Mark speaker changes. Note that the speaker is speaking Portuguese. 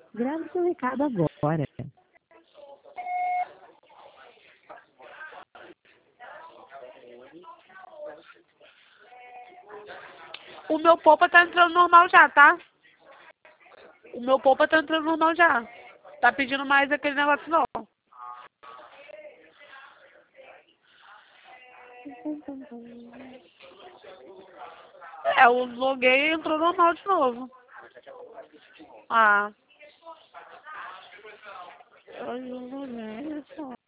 Speaker 1: Grave seu recado agora.
Speaker 2: O meu Popa tá entrando normal já, tá? O meu Popa tá entrando normal já. Tá pedindo mais aquele negócio não. É, eu loguei e entrou normal de novo. Ah. Ai, eu não lembro.